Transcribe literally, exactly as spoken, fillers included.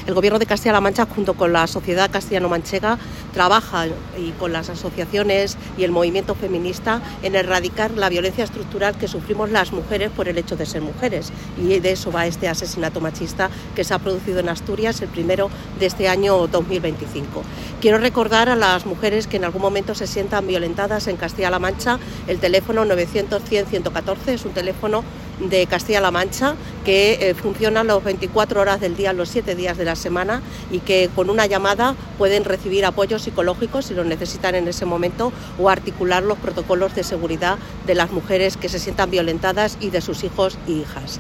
El Gobierno de Castilla-La Mancha, junto con la sociedad castellano-manchega, trabaja y con las asociaciones y el movimiento feminista en erradicar la violencia estructural que sufrimos las mujeres por el hecho de ser mujeres. Y de eso va este asesinato machista que se ha producido en Asturias, el primero de este año dos mil veinticinco. Quiero recordar a las mujeres que en algún momento se sientan violentadas en Castilla-La Mancha, el teléfono novecientos cien ciento catorce es un teléfono de Castilla-La Mancha que eh, funciona las veinticuatro horas del día, los siete días de la semana, y que con una llamada pueden recibir apoyo psicológico si lo necesitan en ese momento o articular los protocolos de seguridad de las mujeres que se sientan violentadas y de sus hijos y hijas.